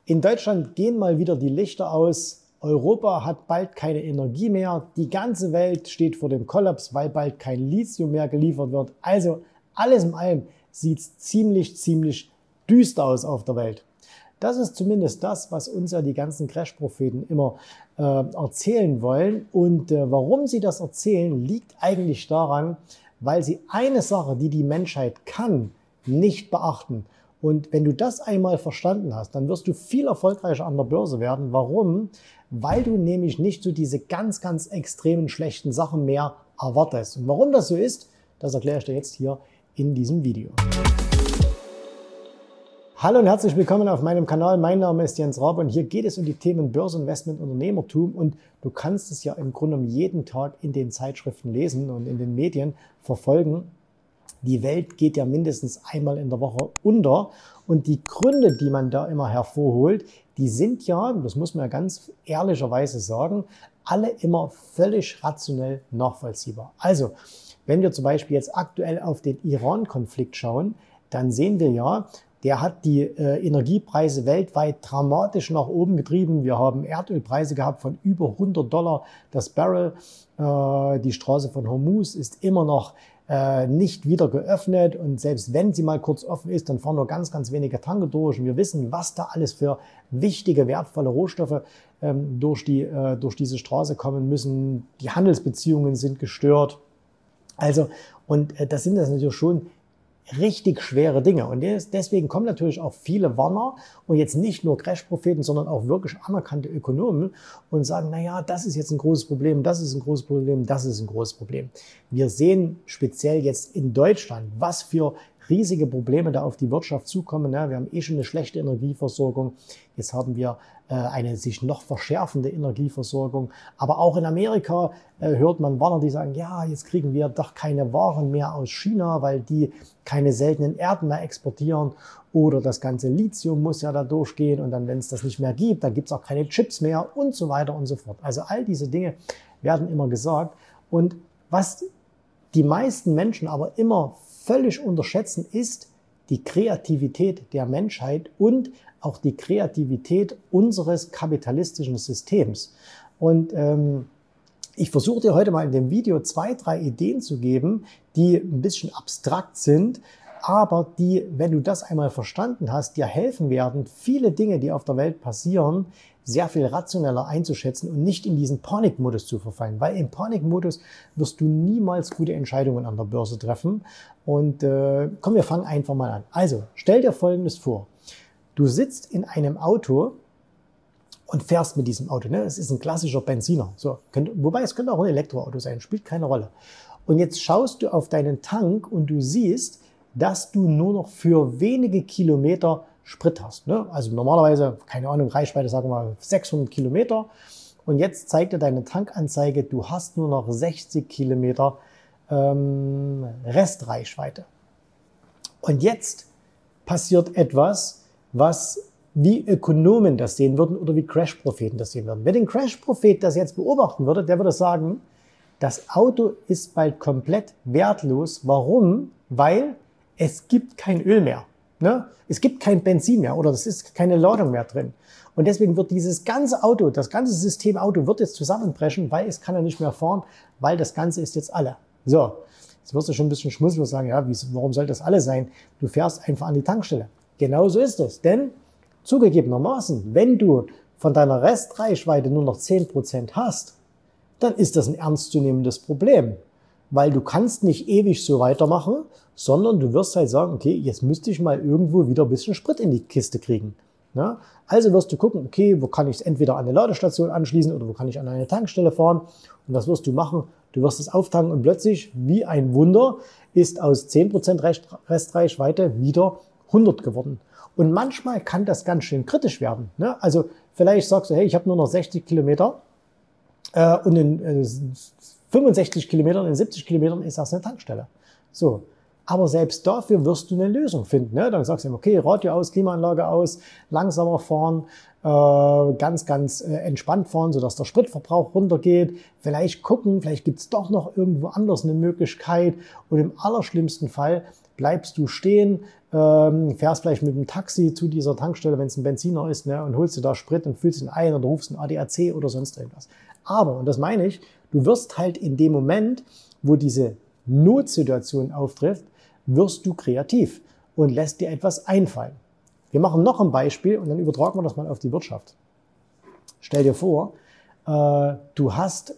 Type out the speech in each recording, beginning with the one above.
In Deutschland gehen mal wieder die Lichter aus. Europa hat bald keine Energie mehr. Die ganze Welt steht vor dem Kollaps, weil bald kein Lithium mehr geliefert wird. Also alles in allem sieht es ziemlich düster aus auf der Welt. Das ist zumindest das, was uns ja die ganzen Crash-Propheten immer erzählen wollen. Und warum sie das erzählen, liegt eigentlich daran, weil sie eine Sache, die die Menschheit kann, nicht beachten. Und wenn du das einmal verstanden hast, dann wirst du viel erfolgreicher an der Börse werden. Warum? Weil du nämlich nicht so diese ganz extremen schlechten Sachen mehr erwartest. Und warum das so ist, das erkläre ich dir jetzt hier in diesem Video. Hallo und herzlich willkommen auf meinem Kanal. Mein Name ist Jens Rabe und hier geht es um die Themen Börse, Investment, Unternehmertum. Und du kannst es ja im Grunde jeden Tag in den Zeitschriften lesen und in den Medien verfolgen. Die Welt geht ja mindestens einmal in der Woche unter und die Gründe, die man da immer hervorholt, die sind ja, das muss man ja ganz ehrlicherweise sagen, alle immer völlig rationell nachvollziehbar. Also, wenn wir zum Beispiel jetzt aktuell auf den Iran-Konflikt schauen, dann sehen wir ja, der hat die Energiepreise weltweit dramatisch nach oben getrieben. Wir haben Erdölpreise gehabt von über $100 das Barrel. Die Straße von Hormuz ist immer noch nicht wieder geöffnet und selbst wenn sie mal kurz offen ist, dann fahren nur ganz wenige Tanker durch und wir wissen, was da alles für wichtige, wertvolle Rohstoffe durch diese Straße kommen müssen. Die Handelsbeziehungen sind gestört. Also, und das sind das natürlich schon richtig schwere Dinge. Und deswegen kommen natürlich auch viele Warner und jetzt nicht nur Crash-Propheten, sondern auch wirklich anerkannte Ökonomen und sagen, naja, das ist jetzt ein großes Problem, das ist ein großes Problem, das ist ein großes Problem. Wir sehen speziell jetzt in Deutschland, was für riesige Probleme da auf die Wirtschaft zukommen. Wir haben schon eine schlechte Energieversorgung. Jetzt haben wir eine sich noch verschärfende Energieversorgung. Aber auch in Amerika hört man Warner, die sagen, ja, jetzt kriegen wir doch keine Waren mehr aus China, weil die keine seltenen Erden mehr exportieren. Oder das ganze Lithium muss ja da durchgehen. Und dann, wenn es das nicht mehr gibt, dann gibt es auch keine Chips mehr und so weiter und so fort. Also all diese Dinge werden immer gesagt. Und was die meisten Menschen aber immer völlig unterschätzen, ist die Kreativität der Menschheit und auch die Kreativität unseres kapitalistischen Systems. Und ich versuche dir heute mal in dem Video 2, 3 Ideen zu geben, die ein bisschen abstrakt sind, aber die, wenn du das einmal verstanden hast, dir helfen werden, viele Dinge, die auf der Welt passieren, sehr viel rationeller einzuschätzen und nicht in diesen Panikmodus zu verfallen. Weil im Panikmodus wirst du niemals gute Entscheidungen an der Börse treffen. Und komm, wir fangen einfach mal an. Also, stell dir Folgendes vor. Du sitzt in einem Auto und fährst mit diesem Auto. Es ist ein klassischer Benziner. So, wobei es könnte auch ein Elektroauto sein, spielt keine Rolle. Und jetzt schaust du auf deinen Tank und du siehst, dass du nur noch für wenige Kilometer Sprit hast. Also normalerweise, keine Ahnung, Reichweite, sagen wir mal 600 Kilometer. Und jetzt zeigt dir deine Tankanzeige, du hast nur noch 60 Kilometer Restreichweite. Und jetzt passiert etwas, was wie Ökonomen das sehen würden oder wie Crash-Propheten das sehen würden. Wenn ein Crash-Prophet das jetzt beobachten würde, der würde sagen, das Auto ist bald komplett wertlos. Warum? Weil es gibt kein Öl mehr. Es gibt kein Benzin mehr oder es ist keine Ladung mehr drin. Und deswegen wird dieses ganze Auto, das ganze System Auto wird jetzt zusammenbrechen, weil es kann ja nicht mehr fahren, weil das Ganze ist jetzt alle. So, jetzt wirst du schon ein bisschen schmunzeln und sagen, ja, warum soll das alle sein? Du fährst einfach an die Tankstelle. Genau so ist es. Denn zugegebenermaßen, wenn du von deiner Restreichweite nur noch 10% hast, dann ist das ein ernstzunehmendes Problem. Weil du kannst nicht ewig so weitermachen, sondern du wirst halt sagen, okay, jetzt müsste ich mal irgendwo wieder ein bisschen Sprit in die Kiste kriegen. Also wirst du gucken, okay, wo kann ich es entweder an eine Ladestation anschließen oder wo kann ich an eine Tankstelle fahren. Und was wirst du machen? Du wirst es auftanken und plötzlich, wie ein Wunder, ist aus 10% Restreichweite wieder 100 geworden. Und manchmal kann das ganz schön kritisch werden. Also vielleicht sagst du, hey, ich habe nur noch 60 Kilometer und in 65 Kilometern, in 70 Kilometern ist das eine Tankstelle. So. Aber selbst dafür wirst du eine Lösung finden. Dann sagst du, okay, Radio aus, Klimaanlage aus, langsamer fahren, ganz entspannt fahren, sodass der Spritverbrauch runtergeht. Vielleicht gucken, vielleicht gibt's doch noch irgendwo anders eine Möglichkeit. Und im allerschlimmsten Fall bleibst du stehen, fährst vielleicht mit dem Taxi zu dieser Tankstelle, wenn es ein Benziner ist, ne, und holst dir da Sprit und füllst ihn ein oder rufst einen ADAC oder sonst irgendwas. Aber, und das meine ich, du wirst halt in dem Moment, wo diese Notsituation auftrifft, wirst du kreativ und lässt dir etwas einfallen. Wir machen noch ein Beispiel und dann übertragen wir das mal auf die Wirtschaft. Stell dir vor, du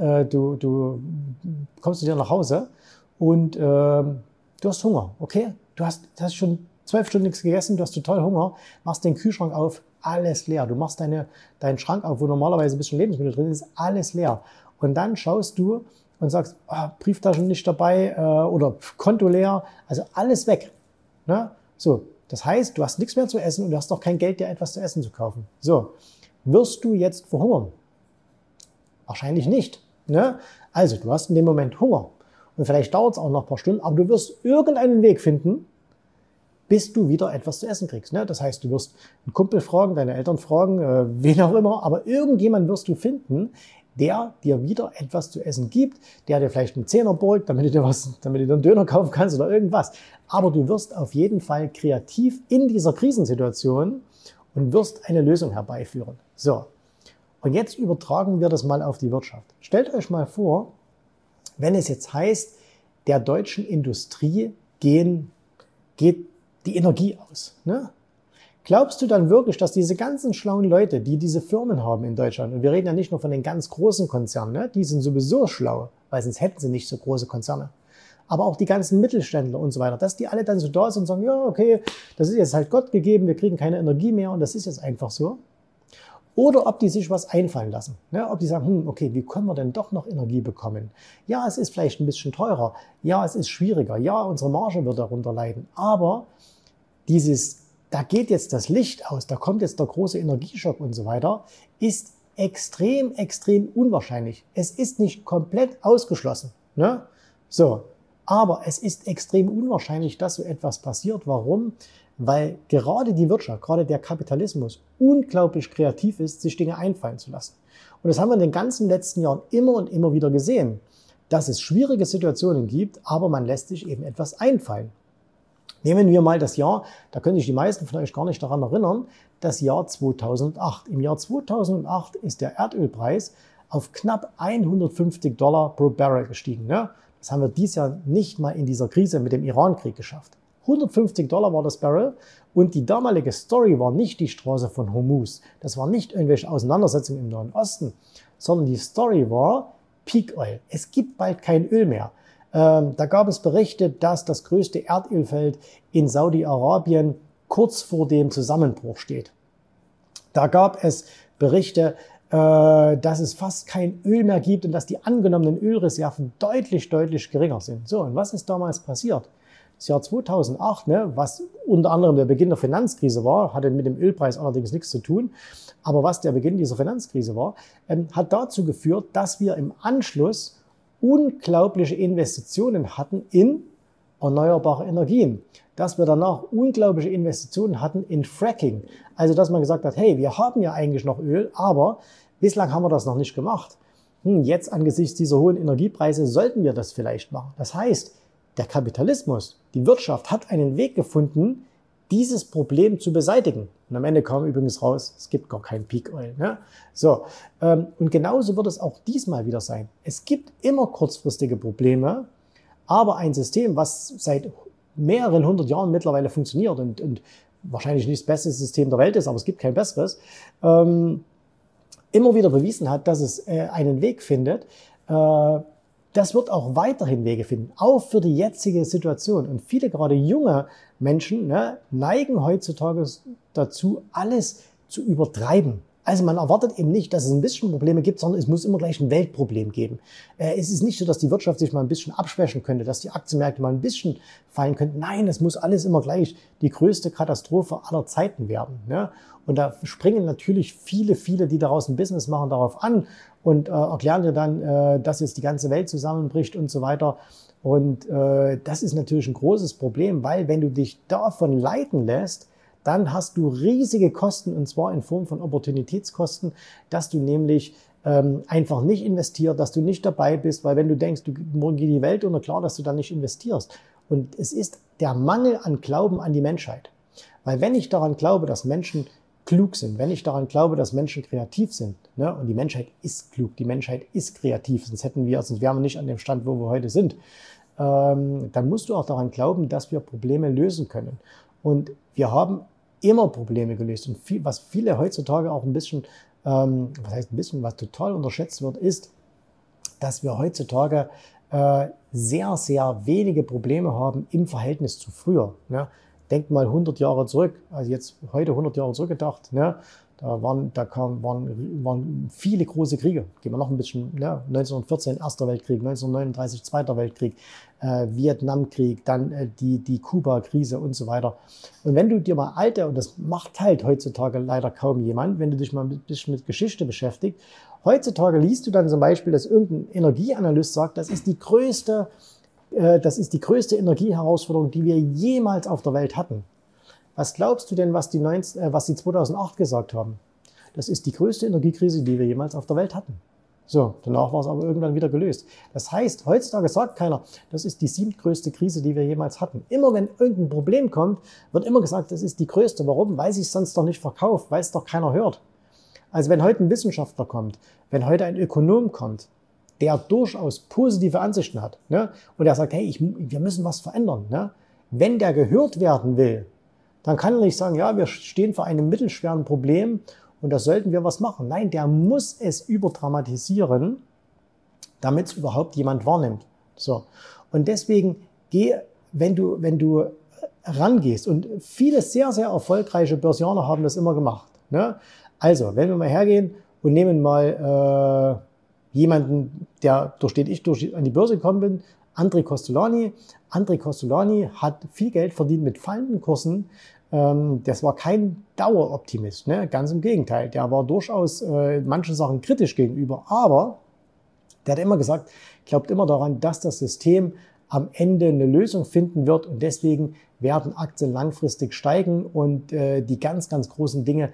kommst zu dir nach Hause und du hast Hunger, okay? Du hast schon 12 Stunden nichts gegessen, du hast total Hunger, machst den Kühlschrank auf, alles leer. Du machst deinen Schrank auf, wo normalerweise ein bisschen Lebensmittel drin ist, alles leer. Und dann schaust du und sagst, Brieftaschen nicht dabei oder Konto leer, also alles weg. Ne? So, das heißt, du hast nichts mehr zu essen und du hast auch kein Geld, dir etwas zu essen zu kaufen. So, wirst du jetzt verhungern? Wahrscheinlich nicht. Ne? Also, du hast in dem Moment Hunger. Und vielleicht dauert es auch noch ein paar Stunden, aber du wirst irgendeinen Weg finden, bis du wieder etwas zu essen kriegst. Ne? Das heißt, du wirst einen Kumpel fragen, deine Eltern fragen, wen auch immer, aber irgendjemand wirst du finden, der dir wieder etwas zu essen gibt, der dir vielleicht einen Zehner beugt, damit du dir einen Döner kaufen kannst oder irgendwas. Aber du wirst auf jeden Fall kreativ in dieser Krisensituation und wirst eine Lösung herbeiführen. So. Und jetzt übertragen wir das mal auf die Wirtschaft. Stellt euch mal vor, wenn es jetzt heißt, der deutschen Industrie geht die Energie aus. Ne? Glaubst du dann wirklich, dass diese ganzen schlauen Leute, die diese Firmen haben in Deutschland, und wir reden ja nicht nur von den ganz großen Konzernen, ne? Die sind sowieso schlau, weil sonst hätten sie nicht so große Konzerne, aber auch die ganzen Mittelständler und so weiter, dass die alle dann so da sind und sagen, ja, okay, das ist jetzt halt Gott gegeben, wir kriegen keine Energie mehr und das ist jetzt einfach so. Oder ob die sich was einfallen lassen. Ne? Ob die sagen, okay, wie können wir denn doch noch Energie bekommen? Ja, es ist vielleicht ein bisschen teurer. Ja, es ist schwieriger. Ja, unsere Marge wird darunter leiden. Aber da geht jetzt das Licht aus, da kommt jetzt der große Energieschock und so weiter, ist extrem, extrem unwahrscheinlich. Es ist nicht komplett ausgeschlossen. Ne? So, aber es ist extrem unwahrscheinlich, dass so etwas passiert. Warum? Weil gerade die Wirtschaft, gerade der Kapitalismus unglaublich kreativ ist, sich Dinge einfallen zu lassen. Und das haben wir in den ganzen letzten Jahren immer und immer wieder gesehen, dass es schwierige Situationen gibt, aber man lässt sich eben etwas einfallen. Nehmen wir mal das Jahr, da können sich die meisten von euch gar nicht daran erinnern, das Jahr 2008. Im Jahr 2008 ist der Erdölpreis auf knapp $150 pro Barrel gestiegen. Ne? Das haben wir dieses Jahr nicht mal in dieser Krise mit dem Irankrieg geschafft. $150 war das Barrel und die damalige Story war nicht die Straße von Hormuz. Das war nicht irgendwelche Auseinandersetzungen im Nahen Osten, sondern die Story war Peak Oil. Es gibt bald kein Öl mehr. Da gab es Berichte, dass das größte Erdölfeld in Saudi-Arabien kurz vor dem Zusammenbruch steht. Da gab es Berichte, dass es fast kein Öl mehr gibt und dass die angenommenen Ölreserven deutlich, deutlich geringer sind. So, und was ist damals passiert? Das Jahr 2008, ne, was unter anderem der Beginn der Finanzkrise war, hatte mit dem Ölpreis allerdings nichts zu tun, aber was der Beginn dieser Finanzkrise war, hat dazu geführt, dass wir im Anschluss unglaubliche Investitionen hatten in erneuerbare Energien, dass wir danach unglaubliche Investitionen hatten in Fracking, also dass man gesagt hat, hey, wir haben ja eigentlich noch Öl, aber bislang haben wir das noch nicht gemacht. Jetzt angesichts dieser hohen Energiepreise sollten wir das vielleicht machen. Das heißt, der Kapitalismus, die Wirtschaft hat einen Weg gefunden, dieses Problem zu beseitigen. Und am Ende kam übrigens raus, es gibt gar kein Peak Oil. Ne? So, und genauso wird es auch diesmal wieder sein. Es gibt immer kurzfristige Probleme, aber ein System, was seit mehreren 100 Jahren mittlerweile funktioniert und wahrscheinlich nicht das beste System der Welt ist, aber es gibt kein besseres, immer wieder bewiesen hat, dass es einen Weg findet, das wird auch weiterhin Wege finden, auch für die jetzige Situation. Und viele gerade junge Menschen neigen heutzutage dazu, alles zu übertreiben. Also man erwartet eben nicht, dass es ein bisschen Probleme gibt, sondern es muss immer gleich ein Weltproblem geben. Es ist nicht so, dass die Wirtschaft sich mal ein bisschen abschwächen könnte, dass die Aktienmärkte mal ein bisschen fallen könnten. Nein, es muss alles immer gleich die größte Katastrophe aller Zeiten werden. Ne? Und da springen natürlich viele, die daraus ein Business machen, darauf an und erklären dir dann, dass jetzt die ganze Welt zusammenbricht und so weiter. Und das ist natürlich ein großes Problem, weil wenn du dich davon leiten lässt, dann hast du riesige Kosten, und zwar in Form von Opportunitätskosten, dass du nämlich einfach nicht investierst, dass du nicht dabei bist, weil wenn du denkst, morgen geht die Welt unter, klar, dass du dann nicht investierst. Und es ist der Mangel an Glauben an die Menschheit. Weil wenn ich daran glaube, dass Menschen klug sind, wenn ich daran glaube, dass Menschen kreativ sind, ne, und die Menschheit ist klug, die Menschheit ist kreativ, sonst wären wir nicht an dem Stand, wo wir heute sind, dann musst du auch daran glauben, dass wir Probleme lösen können. Und wir haben immer Probleme gelöst. Und was viele heutzutage auch ein bisschen, was total unterschätzt wird, ist, dass wir heutzutage sehr, sehr wenige Probleme haben im Verhältnis zu früher. Ne? Denk mal 100 Jahre zurück, also jetzt heute 100 Jahre zurückgedacht, ne? Da waren viele große Kriege. Gehen wir noch ein bisschen, ne? 1914 Erster Weltkrieg, 1939 Zweiter Weltkrieg, Vietnamkrieg, dann die Kuba-Krise und so weiter. Und wenn du dir mal und das macht halt heutzutage leider kaum jemand, wenn du dich mal ein bisschen mit Geschichte beschäftigst, heutzutage liest du dann zum Beispiel, dass irgendein Energieanalyst sagt, das ist die größte Energieherausforderung, die wir jemals auf der Welt hatten. Was glaubst du denn, was die 2008 gesagt haben? Das ist die größte Energiekrise, die wir jemals auf der Welt hatten. So, danach war es aber irgendwann wieder gelöst. Das heißt, heutzutage sagt keiner, das ist die 7. größte Krise, die wir jemals hatten. Immer wenn irgendein Problem kommt, wird immer gesagt, das ist die größte. Warum? Weil sie es sonst doch nicht verkauft, weil es doch keiner hört. Also wenn heute ein Wissenschaftler kommt, wenn heute ein Ökonom kommt, der durchaus positive Ansichten hat, ne, und der sagt, hey, wir müssen was verändern. Ne? Wenn der gehört werden will, dann kann er nicht sagen, ja, wir stehen vor einem mittelschweren Problem und da sollten wir was machen. Nein, der muss es überdramatisieren, damit es überhaupt jemand wahrnimmt. So. Und deswegen wenn du rangehst, und viele sehr, sehr erfolgreiche Börsianer haben das immer gemacht. Ne? Also, wenn wir mal hergehen und nehmen mal jemanden, durch den ich an die Börse gekommen bin, André Kostolany. André Kostolany hat viel Geld verdient mit fallenden Kursen. Das war kein Daueroptimist, ne? Ganz im Gegenteil. Der war durchaus manchen Sachen kritisch gegenüber, aber der hat immer gesagt, glaubt immer daran, dass das System am Ende eine Lösung finden wird und deswegen werden Aktien langfristig steigen und die ganz, ganz großen Dinge,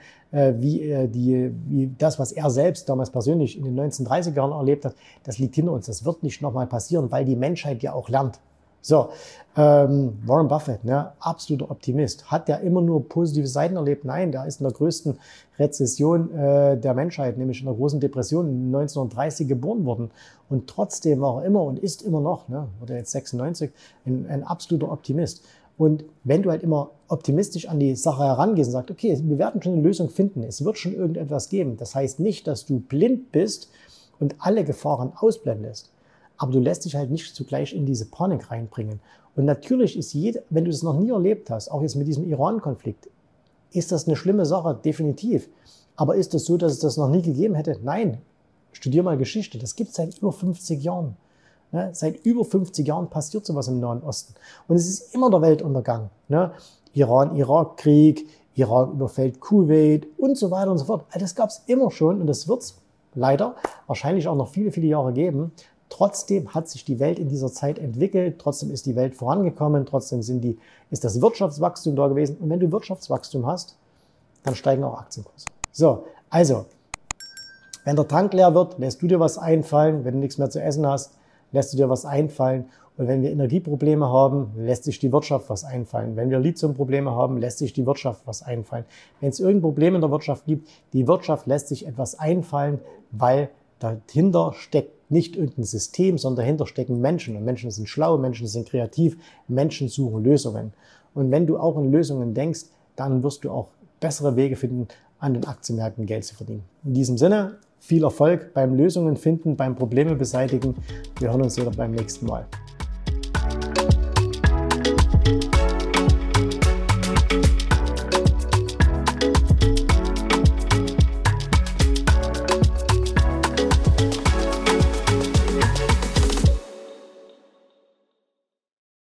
wie das, was er selbst damals persönlich in den 1930er Jahren erlebt hat, das liegt hinter uns. Das wird nicht nochmal passieren, weil die Menschheit ja auch lernt. So, Warren Buffett, ne, absoluter Optimist. Hat der immer nur positive Seiten erlebt? Nein, der ist in der größten Rezession der Menschheit, nämlich in der großen Depression 1930 geboren worden. Und trotzdem war er immer und ist immer noch, ne, wurde jetzt 96, ein absoluter Optimist. Und wenn du halt immer optimistisch an die Sache herangehst und sagst, okay, wir werden schon eine Lösung finden, es wird schon irgendetwas geben. Das heißt nicht, dass du blind bist und alle Gefahren ausblendest. Aber du lässt dich halt nicht zugleich in diese Panik reinbringen. Und natürlich ist wenn du das noch nie erlebt hast, auch jetzt mit diesem Iran-Konflikt, ist das eine schlimme Sache, definitiv. Aber ist es so, dass es das noch nie gegeben hätte? Nein. Studier mal Geschichte. Das gibt es seit über 50 Jahren. Ne? Seit über 50 Jahren passiert sowas im Nahen Osten. Und es ist immer der Weltuntergang. Ne? Iran-Irak-Krieg, Irak überfällt Kuwait und so weiter und so fort. Das gab es immer schon und das wird es leider wahrscheinlich auch noch viele, viele Jahre geben. Trotzdem hat sich die Welt in dieser Zeit entwickelt, trotzdem ist die Welt vorangekommen, trotzdem ist das Wirtschaftswachstum da gewesen. Und wenn du Wirtschaftswachstum hast, dann steigen auch Aktienkurse. So, also, wenn der Tank leer wird, lässt du dir was einfallen. Wenn du nichts mehr zu essen hast, lässt du dir was einfallen. Und wenn wir Energieprobleme haben, lässt sich die Wirtschaft was einfallen. Wenn wir Lithiumprobleme haben, lässt sich die Wirtschaft was einfallen. Wenn es irgendein Problem in der Wirtschaft gibt, die Wirtschaft lässt sich etwas einfallen, weil dahinter steckt nicht irgendein System, sondern dahinter stecken Menschen. Und Menschen sind schlau, Menschen sind kreativ, Menschen suchen Lösungen. Und wenn du auch in Lösungen denkst, dann wirst du auch bessere Wege finden, an den Aktienmärkten Geld zu verdienen. In diesem Sinne, viel Erfolg beim Lösungen finden, beim Probleme beseitigen. Wir hören uns wieder beim nächsten Mal.